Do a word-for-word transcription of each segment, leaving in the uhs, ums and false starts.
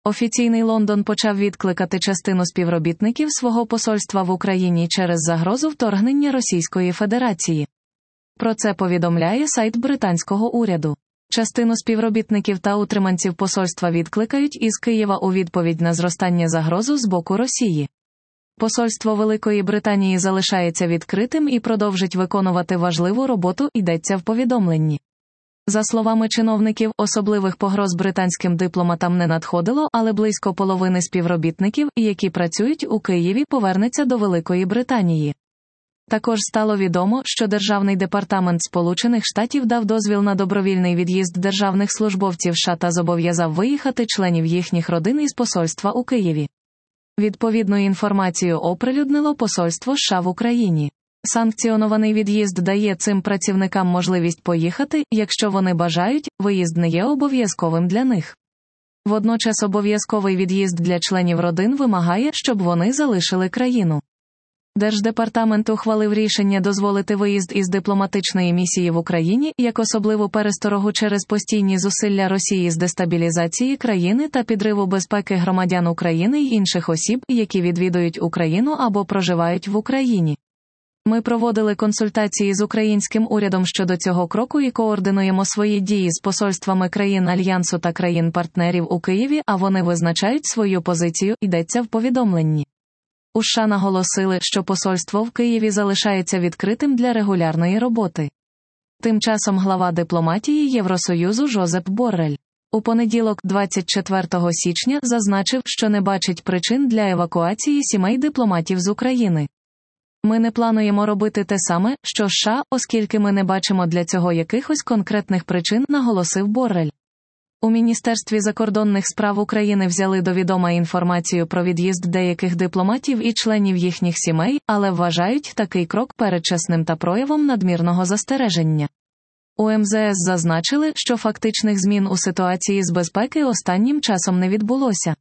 Офіційний Лондон почав відкликати частину співробітників свого посольства в Україні через загрозу вторгнення Російської Федерації. Про це повідомляє сайт британського уряду. Частину співробітників та утриманців посольства відкликають із Києва у відповідь на зростання загрозу з боку Росії. Посольство Великої Британії залишається відкритим і продовжить виконувати важливу роботу, йдеться в повідомленні. За словами чиновників, особливих погроз британським дипломатам не надходило, але близько половини співробітників, які працюють у Києві, повернеться до Великої Британії. Також стало відомо, що Державний департамент Сполучених Штатів дав дозвіл на добровільний від'їзд державних службовців США та зобов'язав виїхати членів їхніх родин із посольства у Києві. Відповідну інформацію оприлюднило посольство США в Україні. Санкціонований від'їзд дає цим працівникам можливість поїхати, якщо вони бажають, виїзд не є обов'язковим для них. Водночас обов'язковий від'їзд для членів родин вимагає, щоб вони залишили країну. Держдепартамент ухвалив рішення дозволити виїзд із дипломатичної місії в Україні, як особливу пересторогу через постійні зусилля Росії з дестабілізації країни та підриву безпеки громадян України й інших осіб, які відвідують Україну або проживають в Україні. Ми проводили консультації з українським урядом щодо цього кроку і координуємо свої дії з посольствами країн Альянсу та країн-партнерів у Києві, а вони визначають свою позицію, йдеться в повідомленні. У США наголосили, що посольство в Києві залишається відкритим для регулярної роботи. Тим часом глава дипломатії Євросоюзу Жозеп Боррель у понеділок, двадцять четвертого січня, зазначив, що не бачить причин для евакуації сімей дипломатів з України. Ми не плануємо робити те саме, що США, оскільки ми не бачимо для цього якихось конкретних причин, наголосив Боррель. У Міністерстві закордонних справ України взяли до відома інформацію про від'їзд деяких дипломатів і членів їхніх сімей, але вважають такий крок передчасним та проявом надмірного застереження. У ем зе ес зазначили, що фактичних змін у ситуації з безпеки останнім часом не відбулося.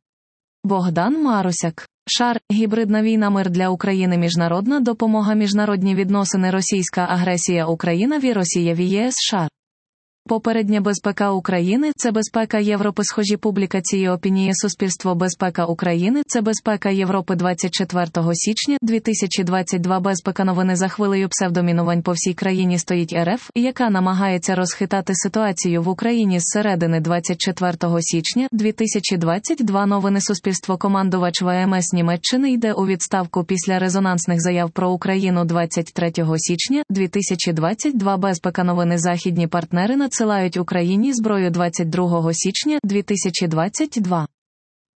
Богдан Марусяк. Шар, гібридна війна, мир для України, міжнародна допомога, міжнародні відносини, російська агресія, Україна ві Росія ві ЄС. Шар. Попередня безпека України – це безпека Європи. Схожі публікації опінії суспільство. Безпека України – це безпека Європи. двадцять четвертого січня дві тисячі двадцять два. Безпека. Новини за хвилею псевдомінувань по всій країні стоїть ер еф, яка намагається розхитати ситуацію в Україні зсередини. Двадцять четвертого січня дві тисячі двадцять два. Новини суспільство. Командувач ве ем ес Німеччини йде у відставку після резонансних заяв про Україну. Двадцять третього січня дві тисячі двадцять два. Безпека. Новини західні партнери надсилають Україні зброю. Двадцять другого січня дві тисячі двадцять два.